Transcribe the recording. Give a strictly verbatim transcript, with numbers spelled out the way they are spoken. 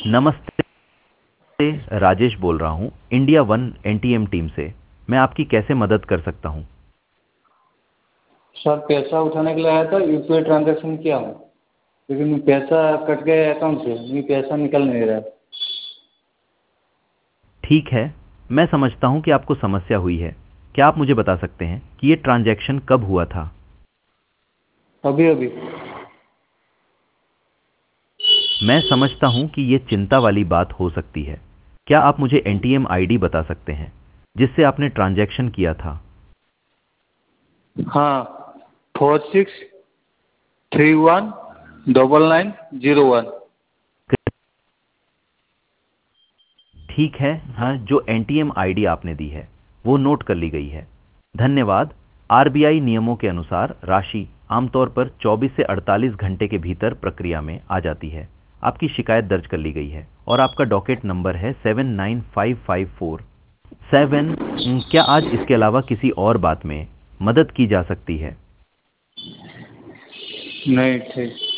नमस्ते, राजेश बोल रहा हूँ इंडिया वन एनटीएम टीम से। मैं आपकी कैसे मदद कर सकता हूँ? सर पैसा उठाने के लिए आया था, यूपीआई ट्रांजैक्शन किया हूँ, लेकिन पैसा कट गया अकाउंट से, नहीं पैसा निकल नहीं रहा है। ठीक है, मैं समझता हूँ कि आपको समस्या हुई है। क्या आप मुझे बता सकते हैं कि ये ट्रांजैक्शन कब हुआ था? अभी अभी। मैं समझता हूँ कि ये चिंता वाली बात हो सकती है। क्या आप मुझे एनटीएम आईडी बता सकते हैं जिससे आपने ट्रांजैक्शन किया था? हाँ, four six three one double nine zero one. ठीक है, हाँ, जो एनटीएम आईडी आपने दी है वो नोट कर ली गई है। धन्यवाद। आरबीआई नियमों के अनुसार राशि आमतौर पर चौबीस से अड़तालीस घंटे के भीतर प्रक्रिया में आ जाती है। आपकी शिकायत दर्ज कर ली गई है और आपका डॉकेट नंबर है seven nine five five four seven. क्या आज इसके अलावा किसी और बात में मदद की जा सकती है? नहीं, ठीक।